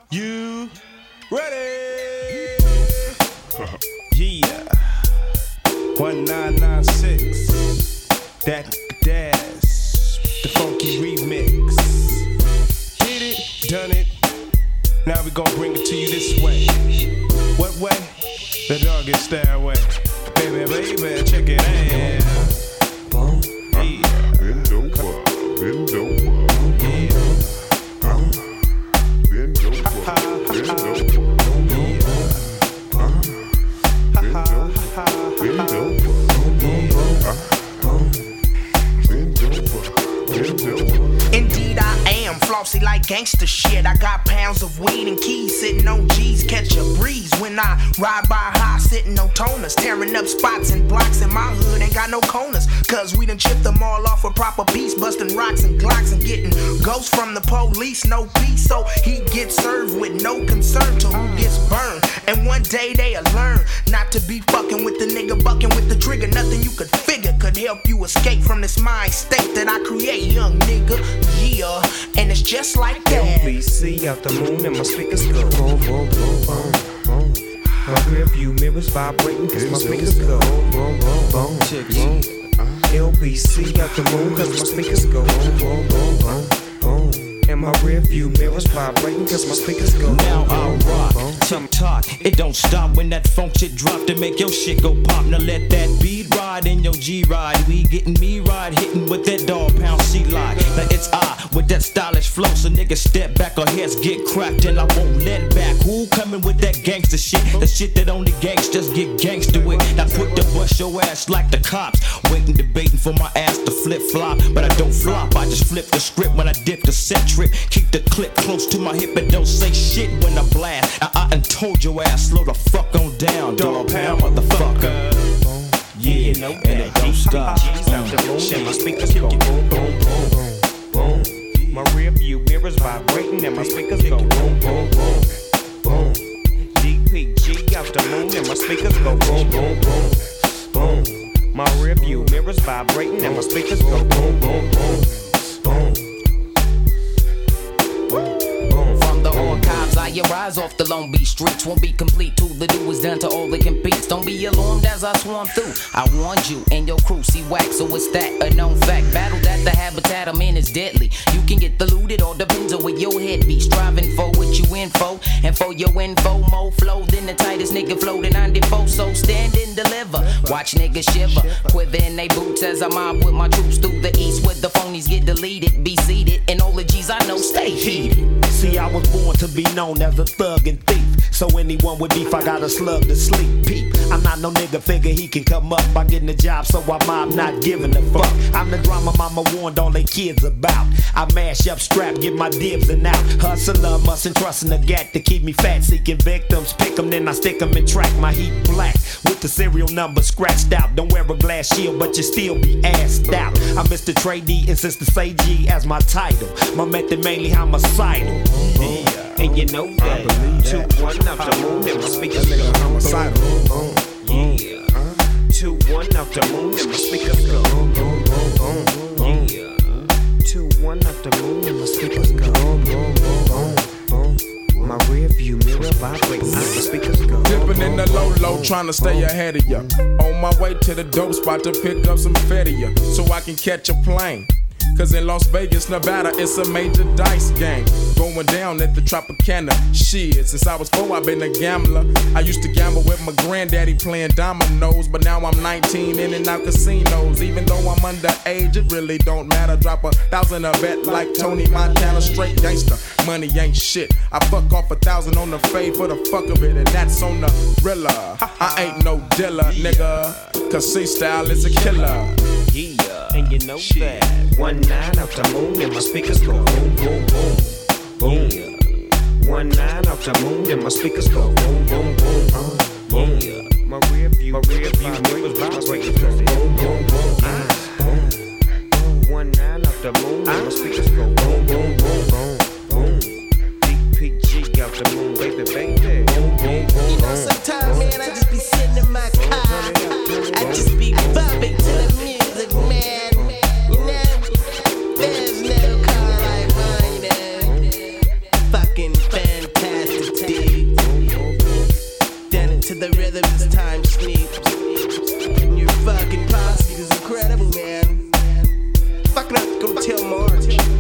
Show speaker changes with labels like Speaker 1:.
Speaker 1: You ready? Yeah. 1996. That Daz. The funky remix. Hit it, done it. Now we gon' bring it to you this way. What way? The doggy style way. Baby, baby, check it out. Yeah.
Speaker 2: Bend over, bend over.
Speaker 1: Yeah.
Speaker 2: Bend over, bend over. Bend over, bend over.
Speaker 3: Indeed I am, flossy like gangster shit. I got pounds of weed and keys sitting on G's. Catch a breeze when I ride by high, sitting on toners. Tearing up spots and blocks in my hood, ain't got no corners. Cause we done chipped them all off a proper piece. Busting rocks and glocks and getting ghosts from the police. No peace, so he gets served with no concern to who gets burned. And one day they'll learn not to be fucking with the nigga bucking with the trigger. Nothing you could figure could help you escape from this mind state that I create, young nigga. Yeah, and it's just like that.
Speaker 4: LBC out the moon and my speakers go boom, boom, boom, boom, boom. My rear view mirrors vibrating cause my speakers go boom, boom, boom, boom. LBC out the moon cause my speakers go boom, boom, boom, boom, boom. And my rear view mirrors vibrating cause my speakers go
Speaker 5: now
Speaker 4: boom,
Speaker 5: I rock,
Speaker 4: boom, boom.
Speaker 5: TikTok, it don't stop when that funk shit drop to make your shit go pop. Now let that beat ride in your G-Ride. We getting me ride, hitting with that dog pound C-Line. Now it's I with that stylish flow, so niggas step back or heads get cracked and I won't let back. Who coming with that gangster shit? The shit that only gangsters get gangster with. Now put the bust your ass like the cops, waiting, debating for my ass to flip-flop. But I don't flop, I just flip the script when I dip the set trip. Keep the clip close to my hip and don't say shit when I blast. Now I done told your ass, slow the fuck on down, dog pound motherfucker. Yeah, and it don't stop.
Speaker 4: And my speakers go boom, boom, boom, boom. My rear view mirrors vibrating and my speakers go boom, boom, boom, boom. DPG out the moon and my speakers go boom, boom, boom, boom. My rear view mirrors vibrating and my speakers go boom, boom, boom, boom.
Speaker 6: From the archives, I arise off the Long Beach streets. Won't be complete till the do is done to all that competes. Don't be alarmed as I swarm through. I warned you and your crew, see wax, so it's that a known fact. Battled at the habitat I'm in is deadly. You can get diluted, all depends on where your head be. Striving for what you info, and for your info, more flow than the tightest nigga floating on default. So stand and deliver. Watch niggas shiver, quiver in they boots as I mob with my troops through the east. Where the phonies get deleted, be seated, and all the G's I know stay heated.
Speaker 7: See, I was born to be known as a thug and thief. So anyone with beef, I got a slug to sleep. Peep, I'm not no nigga, figure he can come up by getting a job, so I mob not giving a fuck. I'm the drama mama warned all they kids about. I mash up, strap, get my dibs and out. Hustler, mustn't trust in the gat to keep me fat. Seeking victims, pick them, then I stick them and track. My heat black, with the serial number scratched out. Don't wear a glass shield, but you still be assed out. I'm Mr. Trey D, insist to say G as my title. My method mainly homicidal. And you know that 2-1 out the moon and my speakers go homicidal. Yeah, 2-1 out the moon and my speakers go. Yeah, 2-1 out the moon and my speakers go. My rear view mirror vibrates, my speakers go.
Speaker 1: Dipping in the low, trying to stay ahead of ya. On my way to the dope spot to pick up some fettia, so I can catch a plane. Cause in Las Vegas, Nevada, it's a major dice game. Going down at the Tropicana. Shit, since I was 4, I've been a gambler. I used to gamble with my granddaddy playing dominoes. But now I'm 19, in and out casinos. Even though I'm underage, it really don't matter. Drop 1,000 a bet like Tony Montana, straight gangster. Money ain't shit. I fuck off 1,000 on the fade for the fuck of it, and that's on the thriller. I ain't no dealer, nigga. Cause C-style is a killer.
Speaker 4: Yeah, and you know that 1-9 out the moon and my speakers go boom, boom, boom, boom. 1-9 out the moon and my speakers go boom, boom, boom, boom. My rear view mirrors vibrating, boom, boom, boom, boom. 1-9 out the moon and my speakers go boom, boom, boom, boom. DPG out the moon, baby, baby. Boom, boom, boom.
Speaker 8: You know, sometimes, man, I just be sitting in my car. I just be bopping to the music, man. You know, there's no car like mine, man. Fucking fantastic. fucking have to go tell Marge.